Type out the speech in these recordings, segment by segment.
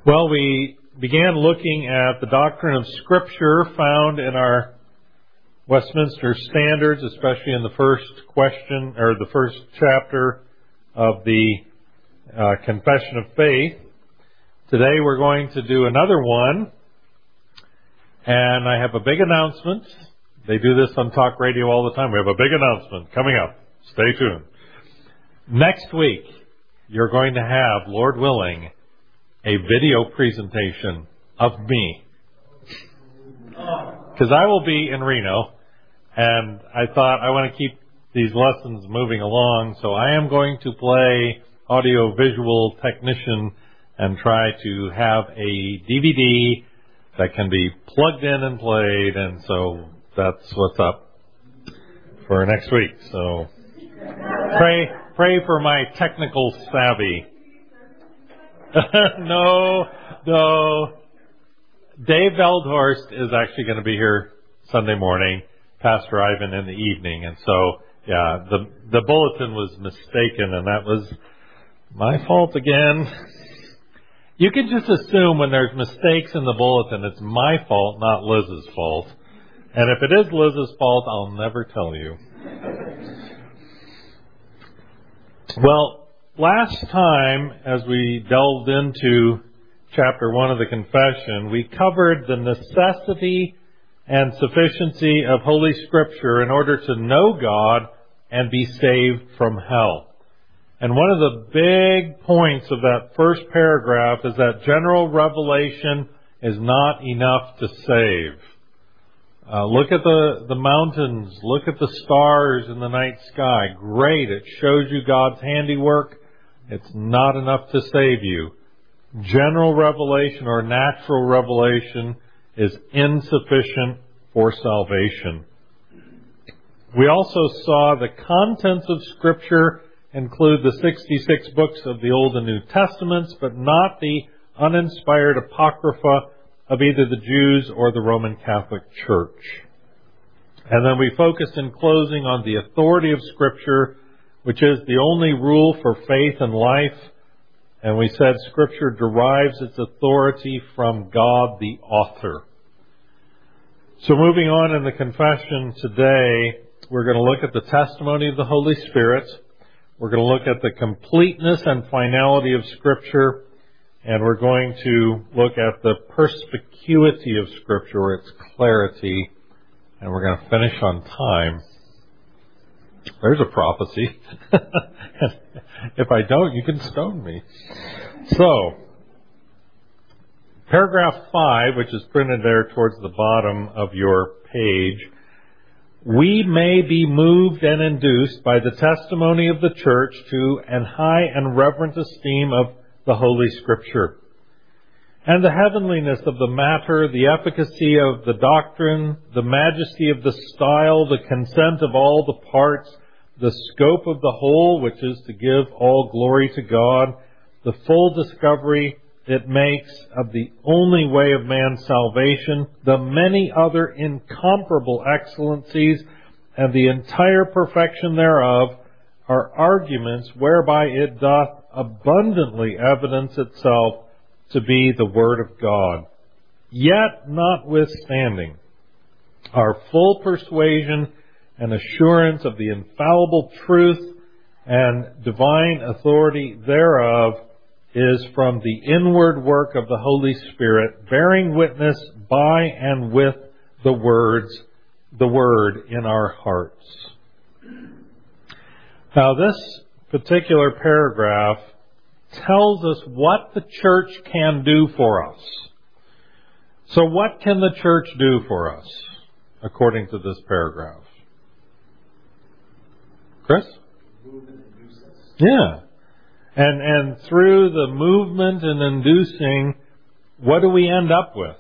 Well, we began looking at the doctrine of Scripture found in our Westminster Standards, especially in the first question, or the first chapter of the Confession of Faith. Today we're going to do another one, and I have a big announcement. They do this on talk radio all the time. We have a big announcement coming up. Stay tuned. Next week, you're going to have, Lord willing, a video presentation of me. Because I will be in Reno, and I thought I want to keep these lessons moving along, so I am going to play audio-visual technician and try to have a DVD that can be plugged in and played, and so that's what's up for next week. So pray for my technical savvy. No. Dave Veldhorst is actually going to be here Sunday morning, Pastor Ivan in the evening. And so, yeah, the bulletin was mistaken, and that was my fault again. You can just assume when there's mistakes in the bulletin, it's my fault, not Liz's fault. And if it is Liz's fault, I'll never tell you. Well, last time, as we delved into chapter 1 of the Confession, we covered the necessity and sufficiency of Holy Scripture in order to know God and be saved from hell. And one of the big points of that first paragraph is that general revelation is not enough to save. Look at the mountains. Look at the stars in the night sky. Great. It shows you God's handiwork. It's not enough to save you. General revelation or natural revelation is insufficient for salvation. We also saw the contents of Scripture include the 66 books of the Old and New Testaments, but not the uninspired apocrypha of either the Jews or the Roman Catholic Church. And then we focused in closing on the authority of Scripture, which is the only rule for faith and life. And we said Scripture derives its authority from God, the author. So moving on in the confession today, we're going to look at the testimony of the Holy Spirit. We're going to look at the completeness and finality of Scripture. And we're going to look at the perspicuity of Scripture, or its clarity. And we're going to finish on time. There's a prophecy. If I don't, you can stone me. So, paragraph 5, which is printed there towards the bottom of your page. We may be moved and induced by the testimony of the church to an high and reverent esteem of the Holy Scripture, and the heavenliness of the matter, the efficacy of the doctrine, the majesty of the style, the consent of all the parts, the scope of the whole, which is to give all glory to God, the full discovery it makes of the only way of man's salvation, the many other incomparable excellencies, and the entire perfection thereof, are arguments whereby it doth abundantly evidence itself to be the Word of God. Yet, notwithstanding, our full persuasion and assurance of the infallible truth and divine authority thereof is from the inward work of the Holy Spirit, bearing witness by and with the Word in our hearts. Now, this particular paragraph tells us what the church can do for us. So what can the church do for us, according to this paragraph? Chris? Move and induce us. Yeah. And through the movement and inducing, what do we end up with?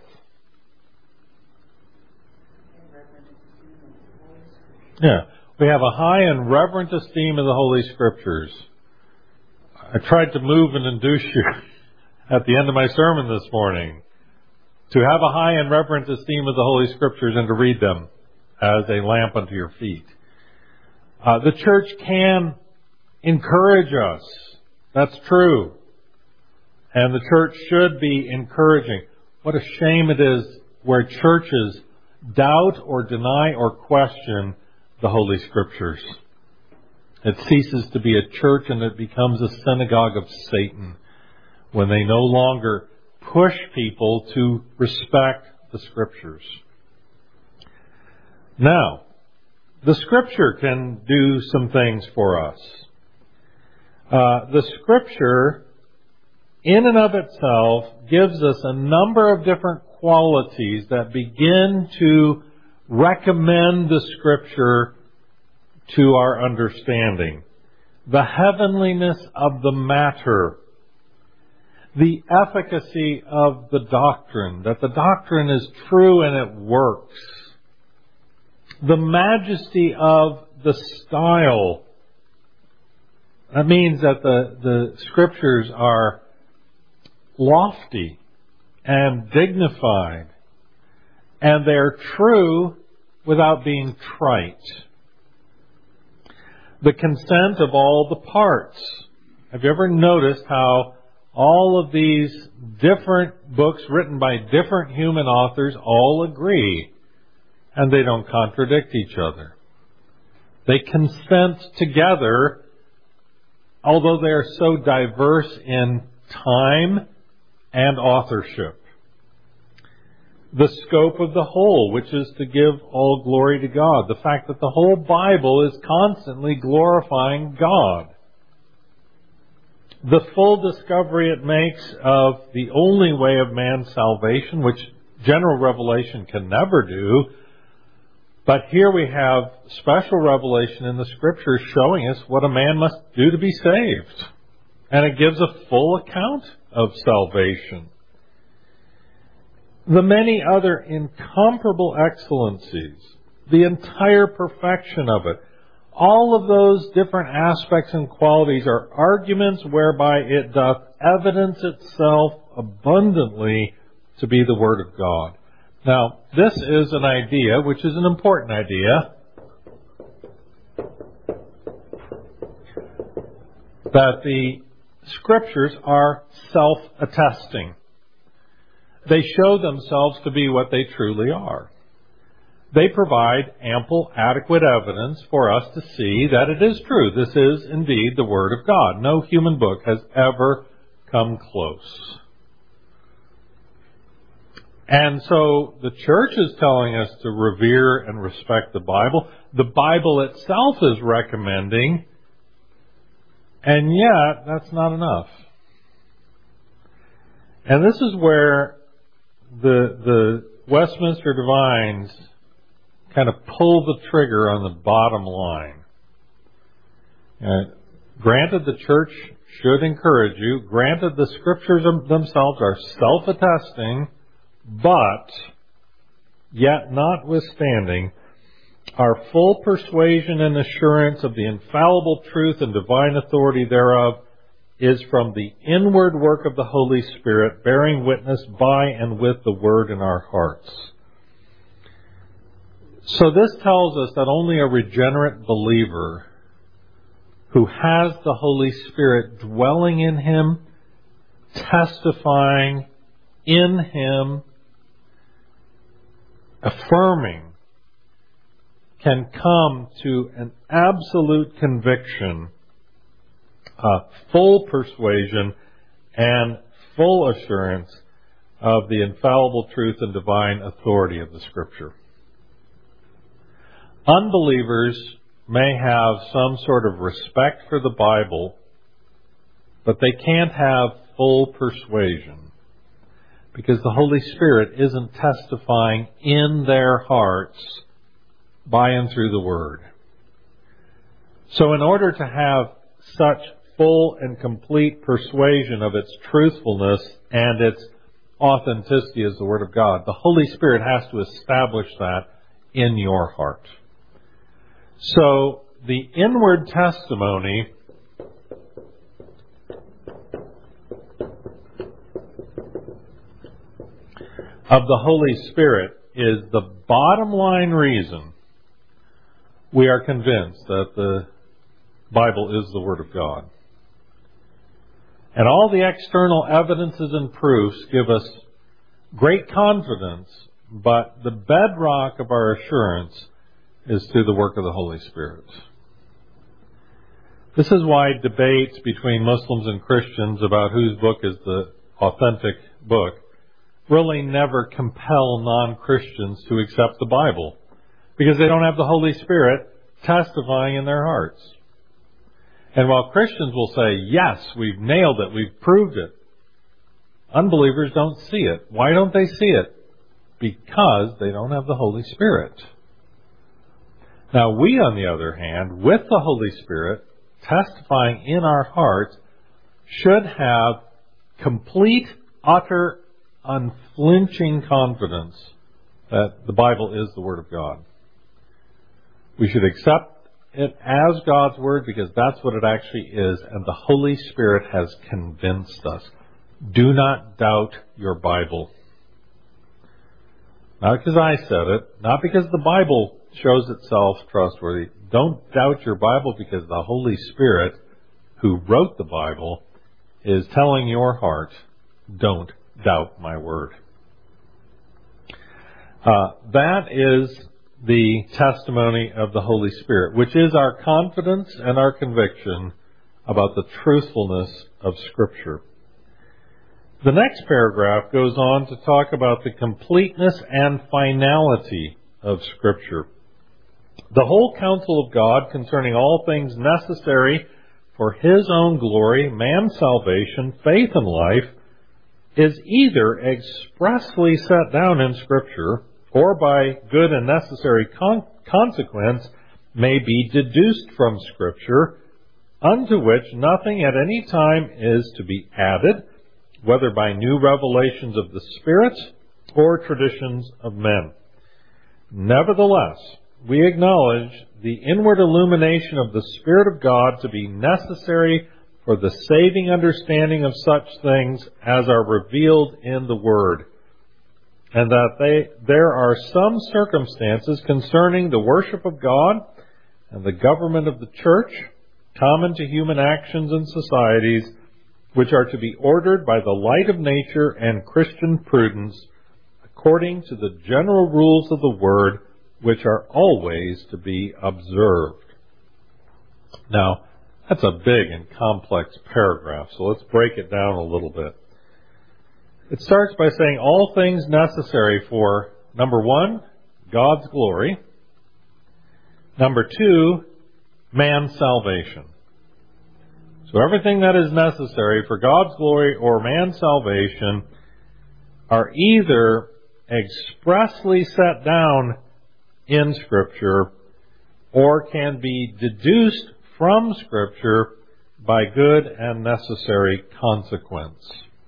Yeah. We have a high and reverent esteem of the Holy Scriptures. I tried to move and induce you at the end of my sermon this morning to have a high and reverent esteem of the Holy Scriptures and to read them as a lamp unto your feet. The church can encourage us. That's true. And the church should be encouraging. What a shame it is where churches doubt or deny or question the Holy Scriptures. It ceases to be a church and it becomes a synagogue of Satan when they no longer push people to respect the Scriptures. Now, the Scripture can do some things for us. The Scripture, in and of itself, gives us a number of different qualities that begin to recommend the Scripture to our understanding. The heavenliness of the matter. The efficacy of the doctrine, that the doctrine is true and it works. The majesty of the style. That means that the Scriptures are lofty and dignified, and they're true without being trite. The consent of all the parts. Have you ever noticed how all of these different books written by different human authors all agree, and they don't contradict each other? They consent together, although they are so diverse in time and authorship. The scope of the whole, which is to give all glory to God. The fact that the whole Bible is constantly glorifying God. The full discovery it makes of the only way of man's salvation, which general revelation can never do. But here we have special revelation in the Scriptures showing us what a man must do to be saved. And it gives a full account of salvation. The many other incomparable excellencies, the entire perfection of it, all of those different aspects and qualities are arguments whereby it doth evidence itself abundantly to be the Word of God. Now, this is an idea, which is an important idea, that the Scriptures are self-attesting. They show themselves to be what they truly are. They provide ample, adequate evidence for us to see that it is true. This is indeed the Word of God. No human book has ever come close. And so the church is telling us to revere and respect the Bible. The Bible itself is recommending, and yet that's not enough. And this is where the Westminster Divines kind of pull the trigger on the bottom line. Granted, the church should encourage you. Granted, the Scriptures themselves are self-attesting, but yet notwithstanding, our full persuasion and assurance of the infallible truth and divine authority thereof is from the inward work of the Holy Spirit, bearing witness by and with the Word in our hearts. So this tells us that only a regenerate believer who has the Holy Spirit dwelling in him, testifying in him, affirming, can come to an absolute conviction, full persuasion, and full assurance of the infallible truth and divine authority of the Scripture. Unbelievers may have some sort of respect for the Bible, but they can't have full persuasion because the Holy Spirit isn't testifying in their hearts by and through the Word. So in order to have such full and complete persuasion of its truthfulness and its authenticity as the Word of God, the Holy Spirit has to establish that in your heart. So the inward testimony of the Holy Spirit is the bottom line reason we are convinced that the Bible is the Word of God. And all the external evidences and proofs give us great confidence, but the bedrock of our assurance is through the work of the Holy Spirit. This is why debates between Muslims and Christians about whose book is the authentic book really never compel non-Christians to accept the Bible, because they don't have the Holy Spirit testifying in their hearts. And while Christians will say, yes, we've nailed it, we've proved it, unbelievers don't see it. Why don't they see it? Because they don't have the Holy Spirit. Now we, on the other hand, with the Holy Spirit testifying in our hearts, should have complete, utter, unflinching confidence that the Bible is the Word of God. We should accept it as God's Word because that's what it actually is, and the Holy Spirit has convinced us. Do not doubt your Bible. Not because I said it, not because the Bible shows itself trustworthy. Don't doubt your Bible because the Holy Spirit, who wrote the Bible, is telling your heart, don't doubt my Word. That is the testimony of the Holy Spirit, which is our confidence and our conviction about the truthfulness of Scripture. The next paragraph goes on to talk about the completeness and finality of Scripture. The whole counsel of God concerning all things necessary for His own glory, man's salvation, faith and life, is either expressly set down in Scripture or by good and necessary consequence may be deduced from Scripture, unto which nothing at any time is to be added, whether by new revelations of the Spirit or traditions of men. Nevertheless, we acknowledge the inward illumination of the Spirit of God to be necessary for the saving understanding of such things as are revealed in the Word, and that there are some circumstances concerning the worship of God and the government of the church, common to human actions and societies, which are to be ordered by the light of nature and Christian prudence, according to the general rules of the Word, which are always to be observed. Now, that's a big and complex paragraph, so let's break it down a little bit. It starts by saying all things necessary for, number one, God's glory. Number two, man's salvation. So everything that is necessary for God's glory or man's salvation are either expressly set down in Scripture or can be deduced from Scripture by good and necessary consequence.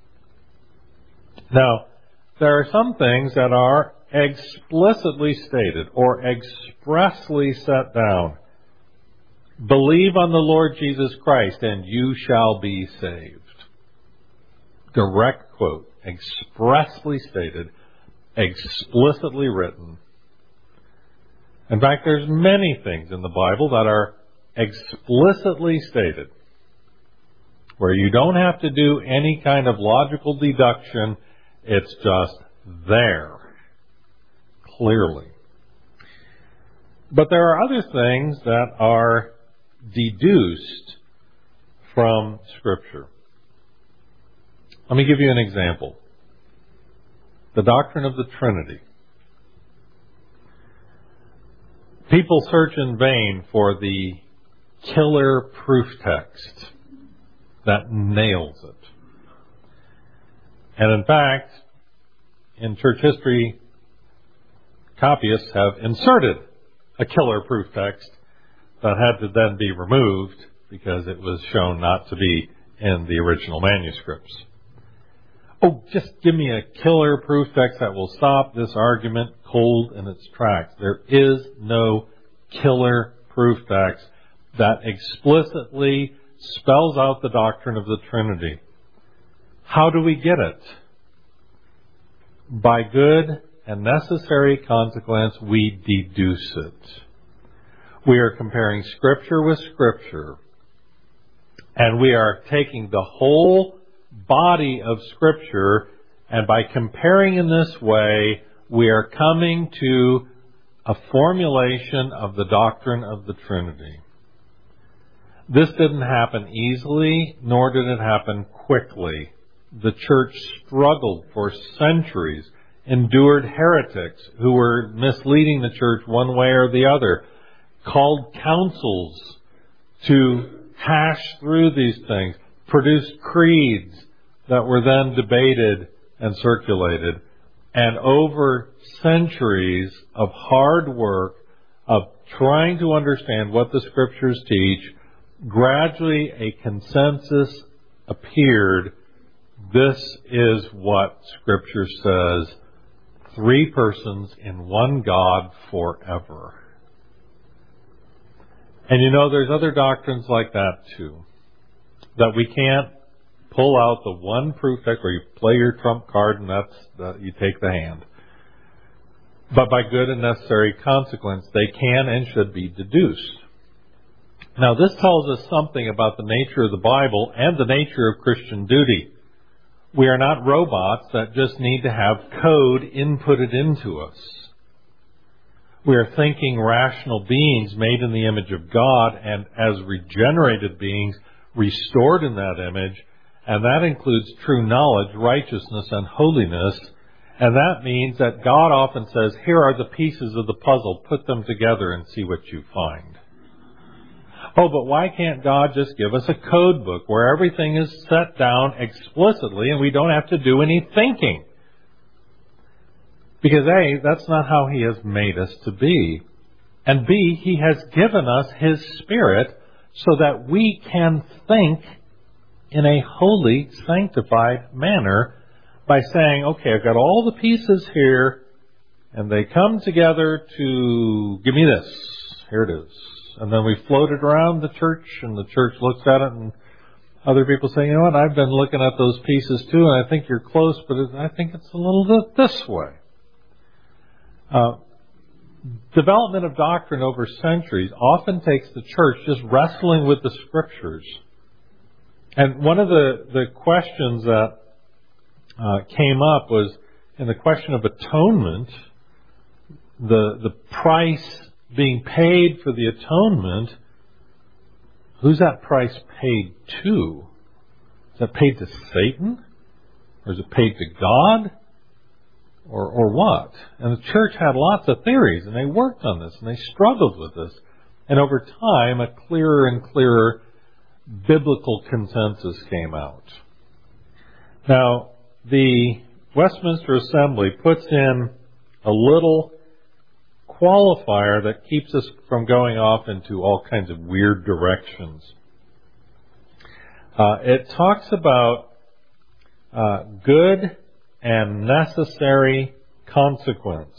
Now, there are some things that are explicitly stated or expressly set down. Believe on the Lord Jesus Christ and you shall be saved. Direct quote. Expressly stated. Explicitly written. In fact, there's many things in the Bible that are explicitly stated, where you don't have to do any kind of logical deduction. It's just there, clearly. But there are other things that are deduced from Scripture. Let me give you an example. The doctrine of the Trinity. People search in vain for the killer proof text that nails it. And in fact, in church history, copyists have inserted a killer proof text that had to then be removed because it was shown not to be in the original manuscripts. Oh, just give me a killer proof text that will stop this argument cold in its tracks. There is no killer proof text that explicitly spells out the doctrine of the Trinity. How do we get it? By good and necessary consequence, we deduce it. We are comparing Scripture with Scripture. And we are taking the whole body of Scripture, and by comparing in this way, we are coming to a formulation of the doctrine of the Trinity. This didn't happen easily, nor did it happen quickly. The church struggled for centuries, endured heretics who were misleading the church one way or the other, called councils to hash through these things, produced creeds that were then debated and circulated. And over centuries of hard work of trying to understand what the Scriptures teach, gradually a consensus appeared. This is what Scripture says: 3 persons in one God forever. And you know, there's other doctrines like that too, that we can't pull out the one proof text where you play your trump card and you take the hand. But by good and necessary consequence, they can and should be deduced. Now, this tells us something about the nature of the Bible and the nature of Christian duty. We are not robots that just need to have code inputted into us. We are thinking, rational beings made in the image of God, and as regenerated beings restored in that image, and that includes true knowledge, righteousness, and holiness. And that means that God often says, here are the pieces of the puzzle, put them together and see what you find. Oh, but why can't God just give us a code book where everything is set down explicitly and we don't have to do any thinking? Because A, that's not how He has made us to be. And B, He has given us His Spirit so that we can think in a holy, sanctified manner by saying, okay, I've got all the pieces here, and they come together to give me this. Here it is. And then we float it around the church, and the church looks at it, and other people say, you know what, I've been looking at those pieces too, and I think you're close, but I think it's a little bit this way. Development of doctrine over centuries often takes the church just wrestling with the Scriptures. And one of the questions that came up was in the question of atonement, the price being paid for the atonement. Who's that price paid to? Is that paid to Satan? Or is it paid to God? Or what? And the church had lots of theories, and they worked on this, and they struggled with this. And over time, a clearer and clearer biblical consensus came out. Now, the Westminster Assembly puts in a little qualifier that keeps us from going off into all kinds of weird directions. It talks about good and necessary consequence.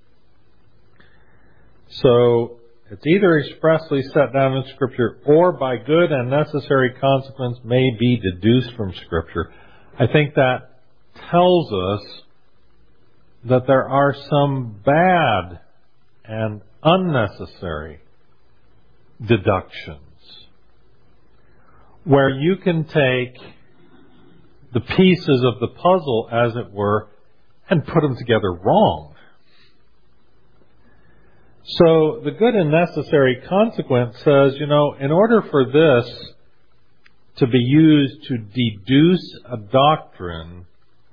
So, it's either expressly set down in Scripture or by good and necessary consequence may be deduced from Scripture. I think that tells us that there are some bad and unnecessary deductions where you can take the pieces of the puzzle, as it were, and put them together wrong. So the good and necessary consequence says, you know, in order for this to be used to deduce a doctrine,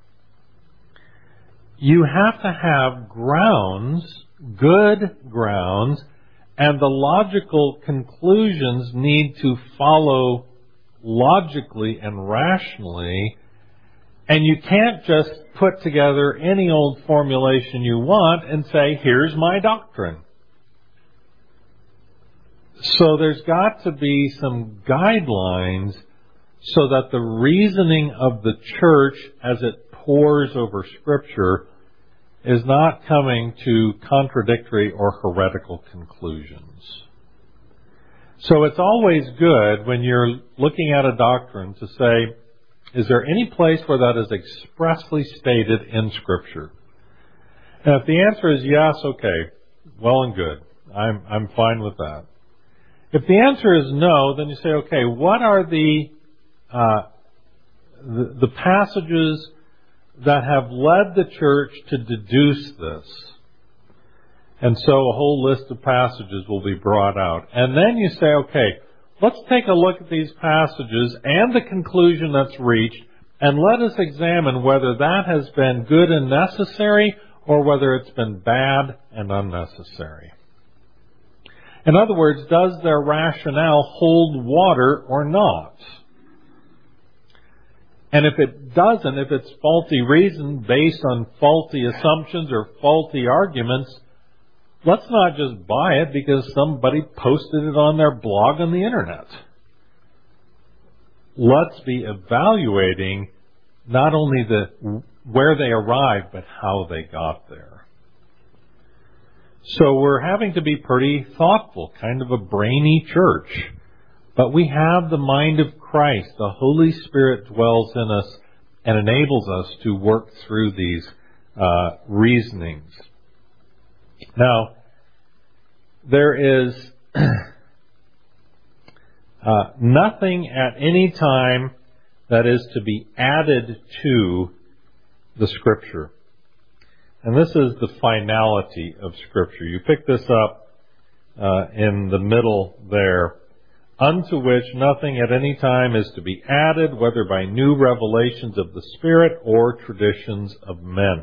you have to have grounds, good grounds, and the logical conclusions need to follow logically and rationally. And you can't just put together any old formulation you want and say, here's my doctrine. So there's got to be some guidelines so that the reasoning of the church as it pores over Scripture is not coming to contradictory or heretical conclusions. So it's always good when you're looking at a doctrine to say, is there any place where that is expressly stated in Scripture? And if the answer is yes, okay, well and good. I'm fine with that. If the answer is no, then you say, okay, what are the passages that have led the church to deduce this? And so a whole list of passages will be brought out. And then you say, okay, let's take a look at these passages and the conclusion that's reached, and let us examine whether that has been good and necessary or whether it's been bad and unnecessary. In other words, does their rationale hold water or not? And if it doesn't, if it's faulty reason based on faulty assumptions or faulty arguments, let's not just buy it because somebody posted it on their blog on the internet. Let's be evaluating not only where they arrived, but how they got there. So we're having to be pretty thoughtful, kind of a brainy church. But we have the mind of Christ. The Holy Spirit dwells in us and enables us to work through these reasonings. Now, there is nothing at any time that is to be added to the Scripture. And this is the finality of Scripture. You pick this up in the middle there. Unto which nothing at any time is to be added, whether by new revelations of the Spirit or traditions of men.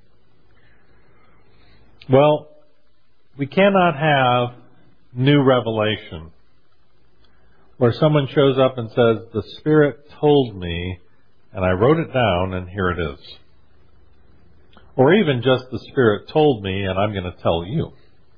Well, we cannot have new revelation where someone shows up and says, the Spirit told me, and I wrote it down, and here it is. Or even just the Spirit told me, and I'm going to tell you.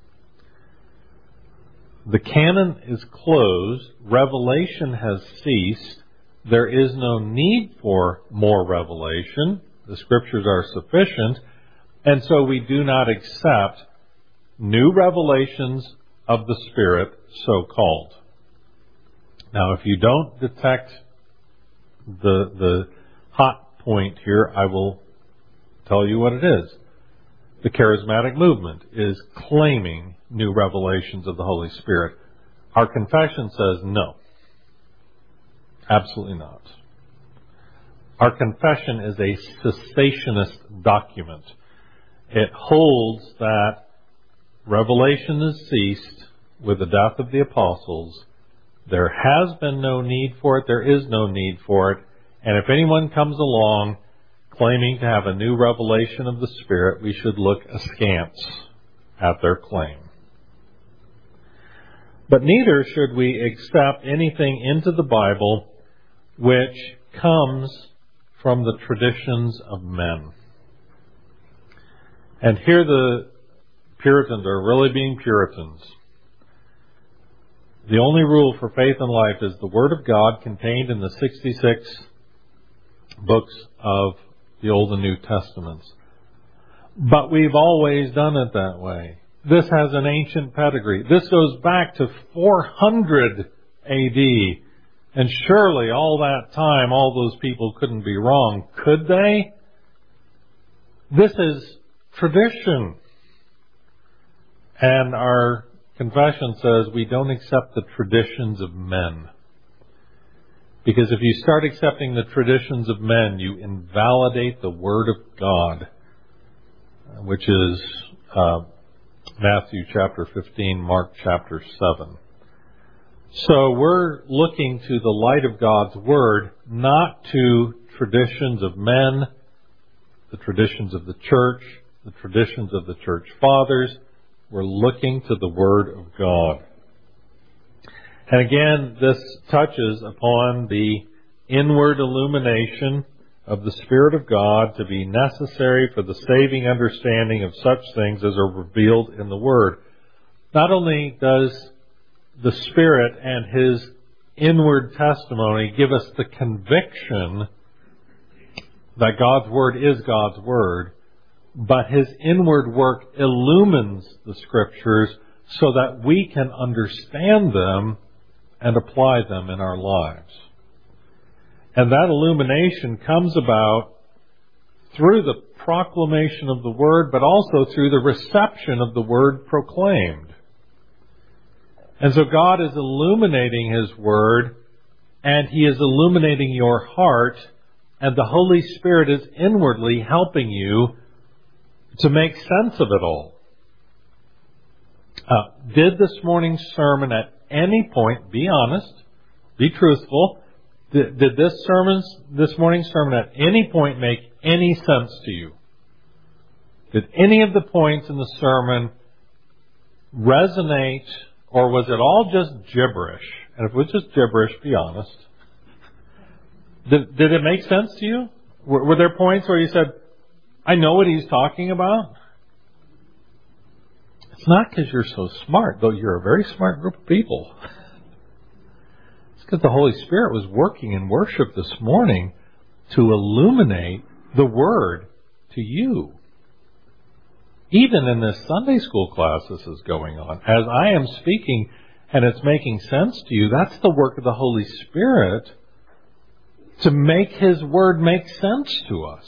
The canon is closed. Revelation has ceased. There is no need for more revelation. The Scriptures are sufficient. And so we do not accept new revelations of the Spirit, so-called. Now, if you don't detect the hot point here, I will tell you what it is. The charismatic movement is claiming new revelations of the Holy Spirit. Our confession says no. Absolutely not. Our confession is a cessationist document. It holds that revelation has ceased with the death of the apostles. There has been no need for it. There is no need for it. And if anyone comes along claiming to have a new revelation of the Spirit, we should look askance at their claim. But neither should we accept anything into the Bible which comes from the traditions of men. And here the Puritans are really being Puritans. The only rule for faith and life is the Word of God contained in the 66 books of the Old and New Testaments. But we've always done it that way. This has an ancient pedigree. This goes back to 400 AD. And surely all that time, all those people couldn't be wrong. Could they? This is tradition. And our confession says we don't accept the traditions of men. Because if you start accepting the traditions of men, you invalidate the Word of God, which is Matthew chapter 15, Mark chapter 7. So we're looking to the light of God's Word, not to traditions of men, the traditions of the church, the traditions of the church fathers. We're looking to the Word of God. And again, this touches upon the inward illumination of the Spirit of God to be necessary for the saving understanding of such things as are revealed in the Word. Not only does the Spirit and His inward testimony give us the conviction that God's Word is God's Word, but His inward work illumines the Scriptures so that we can understand them and apply them in our lives. And that illumination comes about through the proclamation of the Word, but also through the reception of the Word proclaimed. And so God is illuminating His Word, and He is illuminating your heart, and the Holy Spirit is inwardly helping you to make sense of it all. Did this morning's sermon at any point, be honest, be truthful, did this morning's sermon at any point make any sense to you? Did any of the points in the sermon resonate, or was it all just gibberish? And if it was just gibberish, be honest. Did it make sense to you? Were there points where you said, I know what he's talking about? It's not because you're so smart, though you're a very smart group of people. It's because the Holy Spirit was working in worship this morning to illuminate the Word to you. Even in this Sunday school class this is going on. As I am speaking and it's making sense to you, that's the work of the Holy Spirit to make His Word make sense to us.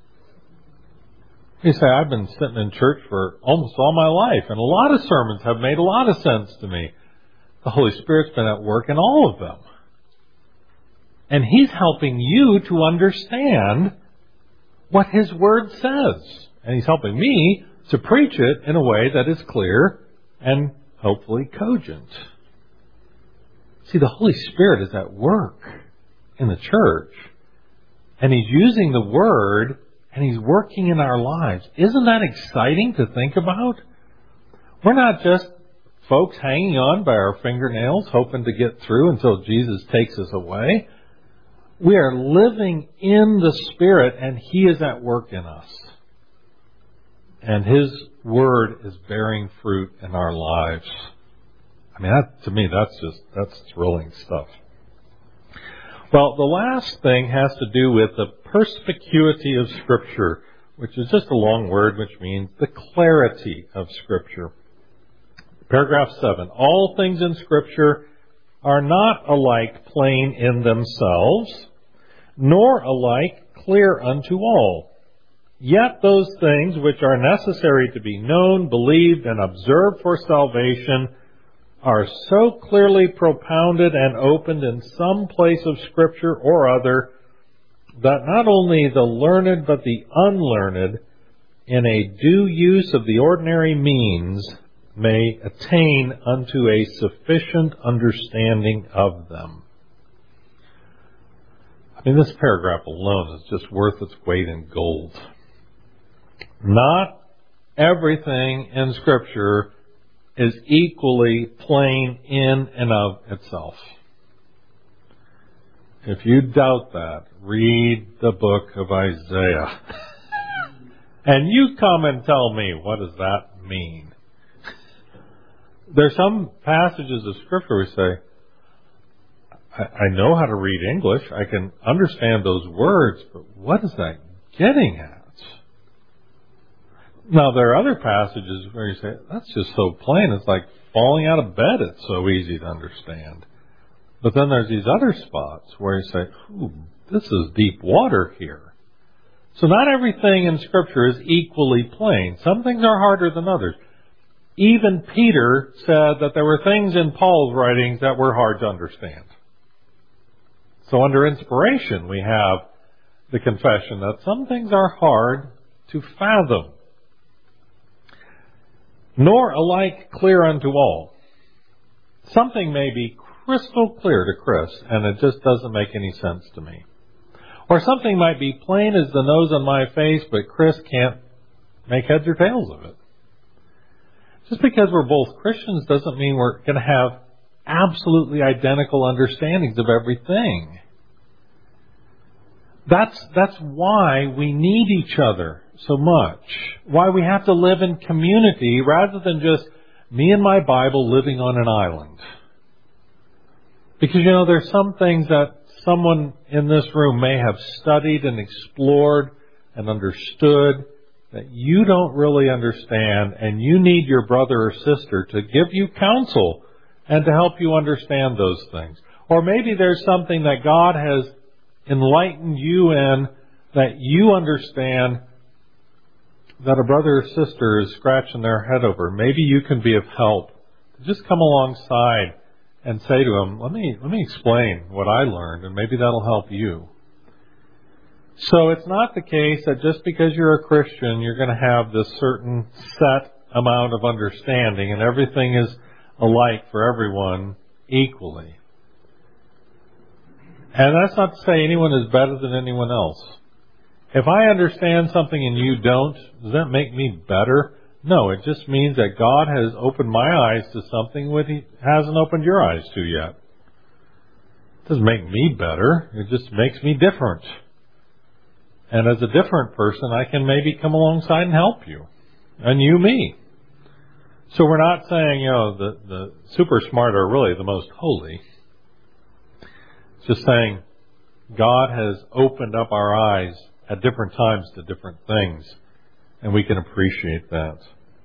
You say, I've been sitting in church for almost all my life, and a lot of sermons have made a lot of sense to me. The Holy Spirit's been at work in all of them. And He's helping you to understand what His Word says. And He's helping me to preach it in a way that is clear and hopefully cogent. See, the Holy Spirit is at work in the church, and He's using the Word, and He's working in our lives. Isn't that exciting to think about? We're not just folks hanging on by our fingernails, hoping to get through until Jesus takes us away. We are living in the Spirit, and He is at work in us. And His Word is bearing fruit in our lives. I mean, to me, that's thrilling stuff. Well, the last thing has to do with the perspicuity of Scripture, which is just a long word which means the clarity of Scripture. Paragraph 7. All things in Scripture are not alike plain in themselves, nor alike clear unto all. Yet those things which are necessary to be known, believed, and observed for salvation are so clearly propounded and opened in some place of Scripture or other, that not only the learned but the unlearned, in a due use of the ordinary means, may attain unto a sufficient understanding of them. I mean, this paragraph alone is just worth its weight in gold. Not everything in Scripture is equally plain in and of itself. If you doubt that, read the book of Isaiah. And you come and tell me, what does that mean? There's some passages of Scripture where we say, I know how to read English, I can understand those words, but what is that getting at? Now, there are other passages where you say, that's just so plain, it's like falling out of bed, it's so easy to understand. But then there's these other spots where you say, ooh, this is deep water here. So not everything in Scripture is equally plain. Some things are harder than others. Even Peter said that there were things in Paul's writings that were hard to understand. So under inspiration, we have the confession that some things are hard to fathom. Nor alike clear unto all. Something may be crystal clear to Chris, and it just doesn't make any sense to me. Or something might be plain as the nose on my face, but Chris can't make heads or tails of it. Just because we're both Christians doesn't mean we're going to have absolutely identical understandings of everything. That's why we need each other so much. Why we have to live in community rather than just me and my Bible living on an island. Because, there's some things that someone in this room may have studied and explored and understood that you don't really understand, and you need your brother or sister to give you counsel and to help you understand those things. Or maybe there's something that God has enlightened you in that you understand that a brother or sister is scratching their head over. Maybe you can be of help just come alongside and say to them, let me explain what I learned, and maybe that'll help you. So it's not the case that just because you're a Christian, you're going to have this certain set amount of understanding and everything is alike for everyone equally. And that's not to say anyone is better than anyone else. If I understand something and you don't, does that make me better? No, it just means that God has opened my eyes to something that He hasn't opened your eyes to yet. It doesn't make me better. It just makes me different. And as a different person, I can maybe come alongside and help you. And you me. So we're not saying, the super smart are really the most holy. It's just saying God has opened up our eyes at different times to different things. And we can appreciate that.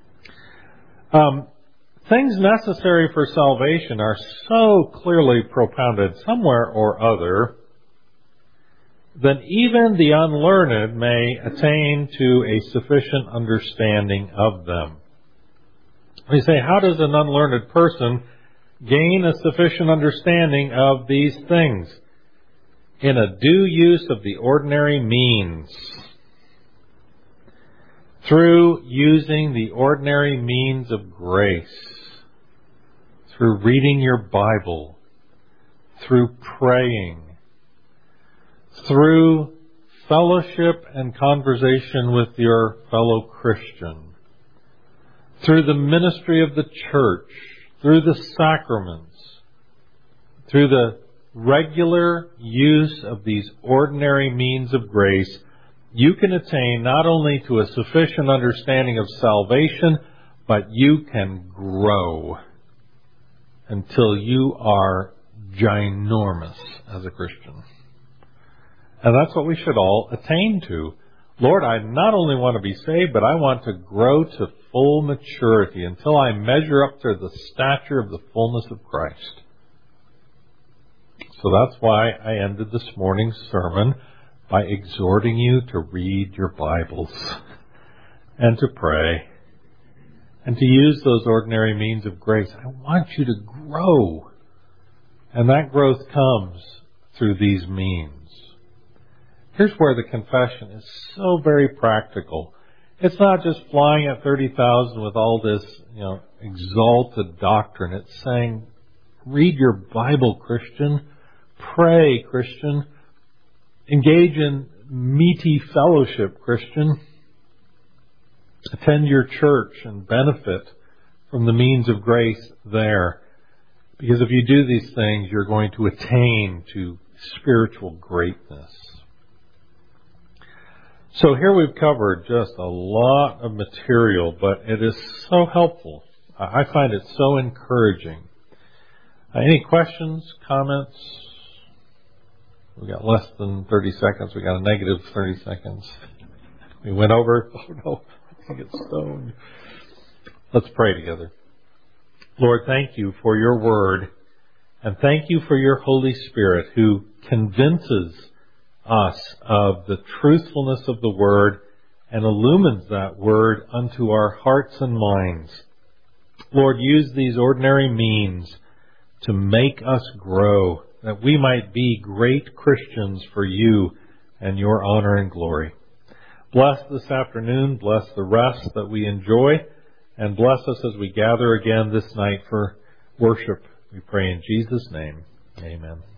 Things necessary for salvation are so clearly propounded somewhere or other that even the unlearned may attain to a sufficient understanding of them. We say, how does an unlearned person gain a sufficient understanding of these things? In a due use of the ordinary means. Through using the ordinary means of grace. Through reading your Bible. Through praying. Through fellowship and conversation with your fellow Christian. Through the ministry of the church. Through the sacraments. Through the regular use of these ordinary means of grace, you can attain not only to a sufficient understanding of salvation, but you can grow until you are ginormous as a Christian. And that's what we should all attain to. Lord, I not only want to be saved, but I want to grow to full maturity until I measure up to the stature of the fullness of Christ. So that's why I ended this morning's sermon by exhorting you to read your Bibles and to pray and to use those ordinary means of grace. I want you to grow. And that growth comes through these means. Here's where the confession is so very practical. It's not just flying at 30,000 with all this, exalted doctrine. It's saying, read your Bible, Christian. Pray, Christian. Engage in meaty fellowship, Christian. Attend your church and benefit from the means of grace there. Because if you do these things, you're going to attain to spiritual greatness. So here we've covered just a lot of material, but it is so helpful. I find it so encouraging. Any questions, comments? We got less than 30 seconds. We got a negative 30 seconds. We went over. Oh no, I get stoned. Let's pray together. Lord, thank you for your word. And thank you for your Holy Spirit who convinces us of the truthfulness of the word and illumines that word unto our hearts and minds. Lord, use these ordinary means to make us grow, that we might be great Christians for you and your honor and glory. Bless this afternoon, bless the rest that we enjoy, and bless us as we gather again this night for worship. We pray in Jesus' name. Amen.